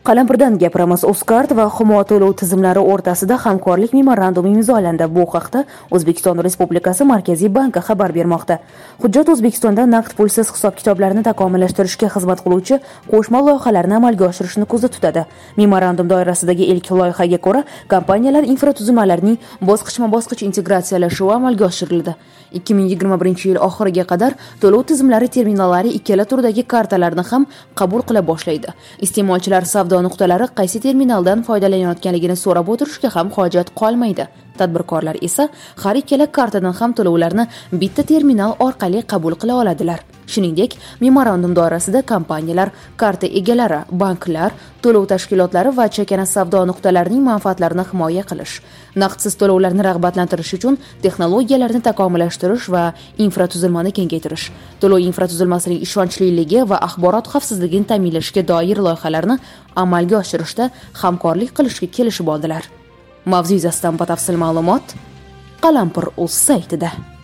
Qalampirdan gapiramiz. Uzcard va Humo to'lov tizimlari o'rtasida hamkorlik memorandumi imzolandi. Bu haqda O'zbekiston Respublikasi Markaziy banki xabar bermoqda. Hujjat O'zbekistonda naqd pulsiz hisob-kitoblarni takomillashtirishga xizmat qiluvchi qo'shma loyihalarni amalga oshirishni ko'zda tutadi. Memorandum doirasidagi ilk loyihaga ko'ra, kompaniyalar infratuzilmalarining bosqichma-bosqich integratsiyalashi amalga oshirildi. 2021 yil oxiriga qadar to'lov tizimlari terminallari ikkala turdagi kartalarni ham qabul qila boshlaydi. Iste'molchilar savdo nuqtalari qaysi terminaldan foydalanayotganligini so'rab o'tirishga ham hojat qolmaydi. Tadbirkorlar esa har ikkala kartadan ham to'lovlarni bitta terminal orqali qabul qila oladilar. Shuningdek, memorandum doirasida kompaniyalar, karta egalari, banklar, to'lov tashkilotlari va chakana savdo nuqtalarining manfaatlarini himoya qilish, naqdsiz to'lovlarni rag'batlantirish uchun texnologiyalarni takomillashtirish va infratuzilmani kengaytirish, to'lov infratuzilmasining ishonchliligi va axborot xavfsizligini ta'minlashga doir loyihalarni amalga oshirishda hamkorlik qilishga kelishib oldilar. Mavzu yuzasidan batafsil ma'lumot Qalampir.uz saytida.